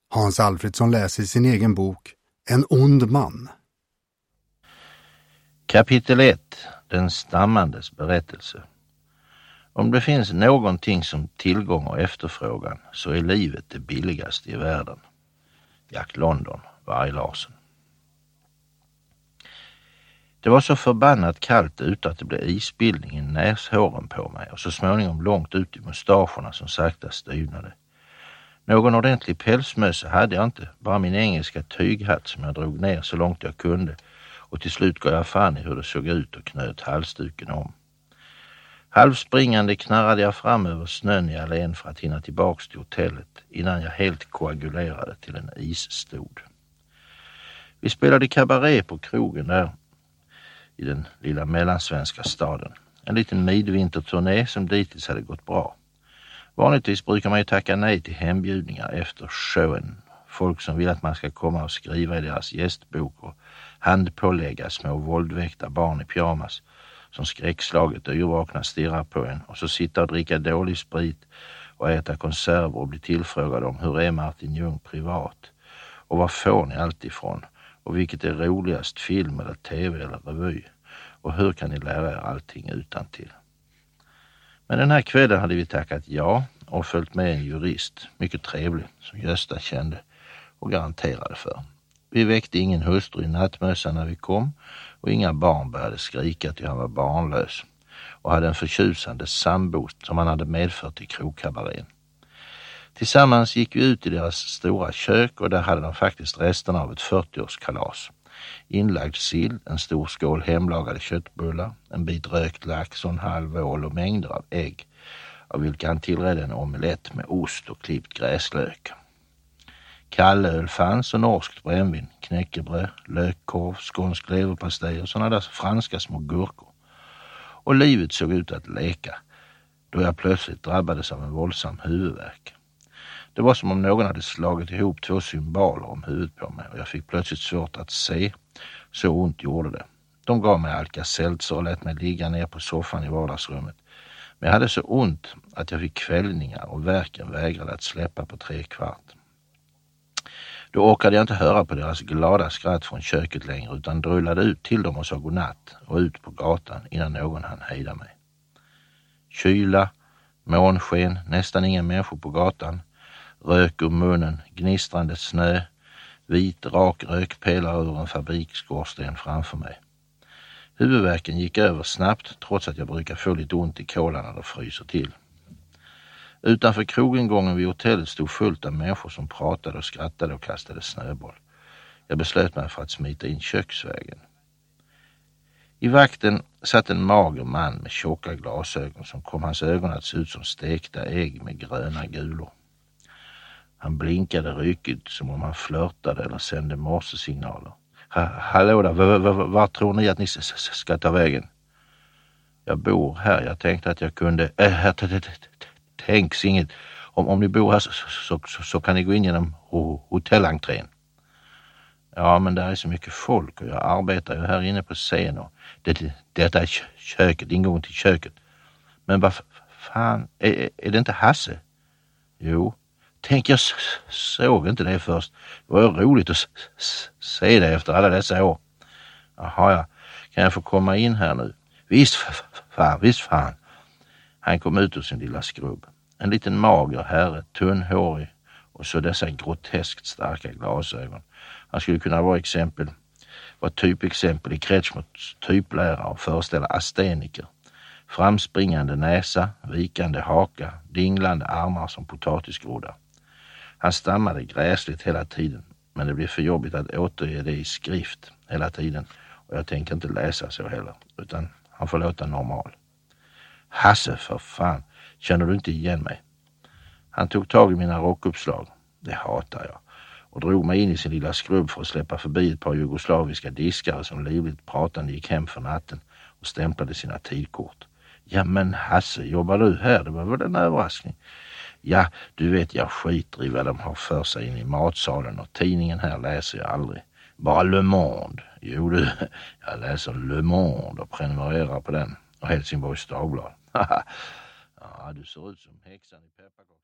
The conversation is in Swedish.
Hans Alfredsson läser sin egen bok En ond man. Kapitel 1. Den stammandes berättelse. Om det finns någonting som tillgång och efterfrågan så är livet det billigaste i världen. Jack London, Varg Larsen. Det var så förbannat kallt ute att det blev isbildning i näshåren på mig och så småningom långt ut i mustacherna som sakta styvnade. Någon ordentlig pälsmössa hade jag inte, bara min engelska tyghatt som jag drog ner så långt jag kunde och till slut gav jag fan i hur det såg ut och knöt halsduken om. Halvspringande knarrade jag fram över snön i allén för att hinna tillbaks till hotellet innan jag helt koagulerade till en isstod. Vi spelade kabaré på krogen där i den lilla mellansvenska staden. En liten midvinterturné som dittills hade gått bra. Vanligtvis brukar man ju tacka nej till hembjudningar efter showen. Folk som vill att man ska komma och skriva i deras gästbok och handpålägga små våldväckta barn i pyjamas som skräckslaget och yrvakna stirrar på en och så sitta och dricka dålig sprit och äta konserver och bli tillfrågade om hur är Martin Ljung privat och vad får ni allt ifrån och vilket är roligast, film eller tv eller revy och hur kan ni lära er allting utantill. Men den här kvällen hade vi tackat ja och följt med en jurist, mycket trevlig, som Gösta kände och garanterade för. Vi väckte ingen hustru i nattmössan när vi kom och inga barn började skrika till han var barnlös och hade en förtjusande sambo som han hade medfört till krogkabarén. Tillsammans gick vi ut i deras stora kök och där hade de faktiskt resterna av ett 40-årskalas. Inlagd sill, en stor skål hemlagade köttbullar, en bit rökt lax och en halv ål och mängder av ägg, av vilka han tillredde en omelett med ost och klippt gräslök. Kallöl fanns och norskt brännvin, knäckebröd, lökkorv, skånsk leverpastej och sådana där franska små gurkor. Och livet såg ut att leka, då jag plötsligt drabbades av en våldsam huvudvärk. Det var som om någon hade slagit ihop 2 cymbaler om huvudet på mig och jag fick plötsligt svårt att se. Så ont gjorde det. De gav mig Alka-Seltzer och lät mig ligga ner på soffan i vardagsrummet. Men jag hade så ont att jag fick kvällningar och värken vägrade att släppa på 3/4. Då orkade jag inte höra på deras glada skratt från köket längre utan drullade ut till dem och sa godnatt och ut på gatan innan någon hann hejda mig. Kyla, månsken, nästan inga människor på gatan. Rök ur munnen, gnistrande snö, vit rak rökpelare ur en fabriksskorsten framför mig. Huvudvärken gick över snabbt trots att jag brukar få lite ont i kolan när det fryser till. Utanför krogengången vid hotellet stod fullt av människor som pratade och skrattade och kastade snöboll. Jag beslöt mig för att smita in köksvägen. I vakten satt en mager man med tjocka glasögon som kom hans ögon att se ut som stekta ägg med gröna gulor. Han blinkade ryckigt som om han flörtade eller sände morsesignaler. Hallå där, var tror ni att ni ska ta vägen? Jag bor här, jag tänkte att jag kunde... Tänks inget. Om ni bor här så kan ni gå in genom hotellentrén. Ja, men där är så mycket folk och jag arbetar ju här inne på scen och detta är köket, ingången till köket. Men vad fan, är det inte Hasse? Jo. Tänk, jag såg inte det först. Det var roligt att se det efter alla dessa år. Jaha, ja. Kan jag få komma in här nu? Visst fan. Han kom ut ur sin lilla skrubb. En liten mager herre, tunnhårig och så dessa groteskt starka glasögon. Han skulle kunna vara typexempel i Kretschmerts typlära och föreställa asteniker. Framspringande näsa, vikande haka, dinglande armar som potatisgroddar. Han stammade gräsligt hela tiden, men det blev för jobbigt att återge det i skrift hela tiden och jag tänker inte läsa så heller, utan han får låta normal. Hasse, för fan, känner du inte igen mig? Han tog tag i mina rockuppslag, det hatar jag, och drog mig in i sin lilla skrubb för att släppa förbi ett par jugoslaviska diskare som livligt pratande gick hem för natten och stämplade sina tidkort. Ja men Hasse, jobbar du här? Det var väl en överraskning. Ja, du vet jag skiter i vad de har för sig in i matsalen och tidningen här läser jag aldrig. Bara Le Monde. Jo du, jag läser Le Monde och prenumererar på den och Helsingborgs Dagblad. Ja, du ser ut som häxan i pepparkakor.